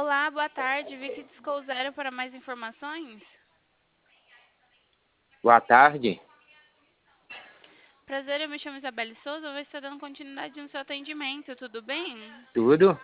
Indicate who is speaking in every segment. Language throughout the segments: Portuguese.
Speaker 1: Olá, boa tarde. Vi que discou zero para mais informações.
Speaker 2: Boa tarde.
Speaker 1: Prazer, eu me chamo Isabelle Souza. Vou estar dando continuidade no seu atendimento, tudo bem?
Speaker 2: Tudo?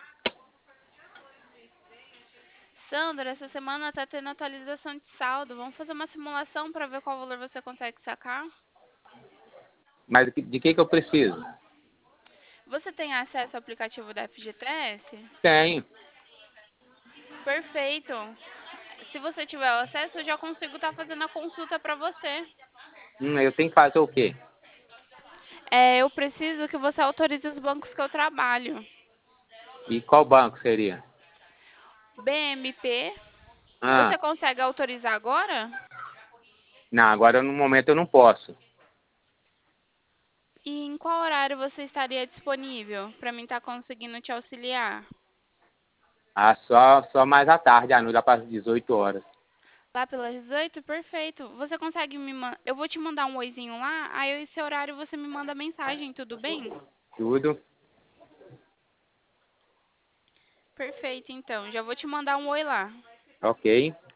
Speaker 1: Sandra, essa semana tá tendo atualização de saldo. Vamos fazer uma simulação para ver qual valor você consegue sacar?
Speaker 2: Mas de que eu preciso?
Speaker 1: Você tem acesso ao aplicativo da FGTS?
Speaker 2: Tenho.
Speaker 1: Perfeito. Se você tiver o acesso, eu já consigo estar fazendo a consulta para você.
Speaker 2: Eu tenho que fazer o quê?
Speaker 1: Eu preciso que você autorize os bancos que eu trabalho.
Speaker 2: E qual banco seria?
Speaker 1: BMP.
Speaker 2: Ah,
Speaker 1: Você consegue autorizar agora?
Speaker 2: não, agora no momento eu não posso.
Speaker 1: E em qual horário você estaria disponível para mim estar conseguindo te auxiliar?
Speaker 2: Ah, só mais à tarde, à noite, lá para as 18 horas.
Speaker 1: Lá pelas 18? Perfeito. Você consegue me mandar? Eu vou te mandar um oizinho lá, aí esse horário você me manda mensagem, tudo bem?
Speaker 2: Tudo?
Speaker 1: Perfeito, então. Já vou te mandar um oi lá.
Speaker 2: Ok.